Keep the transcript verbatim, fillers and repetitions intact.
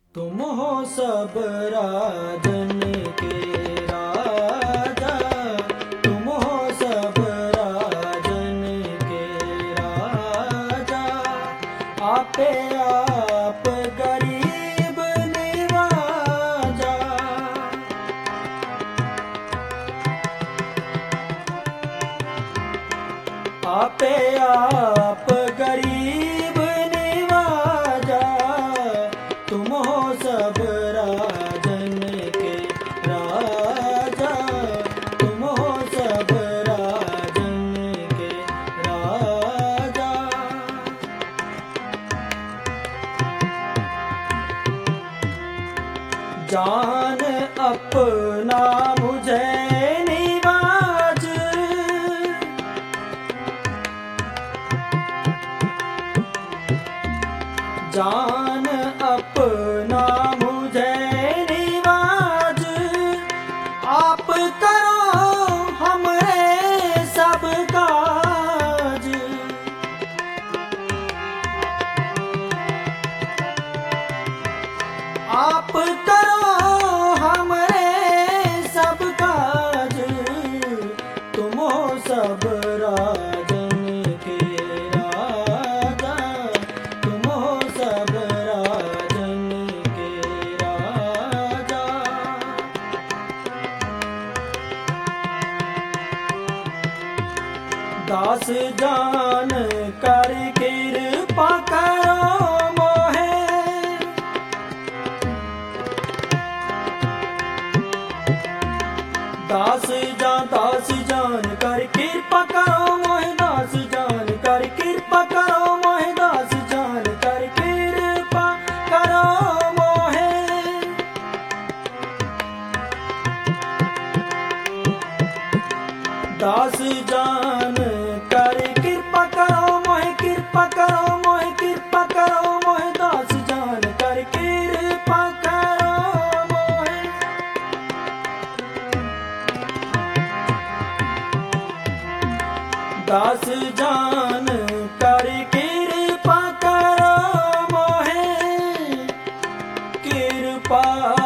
तुम हो सब राजन के राजा, तुम हो सब राजन के राजा। आपे आप गरीब निवाजा, आपे आप गरीब निवाजा। तुम हो सब राजन के राजा, तुम हो सब राजन के राजा। जान अपना मुझे निवाज, जान अपना मुझे निवाज। आप करो हमरे सब काज, आप करो हमरे सब काज। तुम हो सब राजन के राजा, तुम हो सब राजन के राजा। दास जान कर कृपा करो मोहे, दास जान दास जान कर कृपा करो मोहे, दास जान कर कृपा करो मोहे, दास जान कर कृपा करो मोहे। दास जान कर कृपा करो मोहे, कृपा करो मोहे, कृपा करो मोहे। दास जान कर कृपा करो मोहे। दास जान कर कृपा करो मोहे, कृपा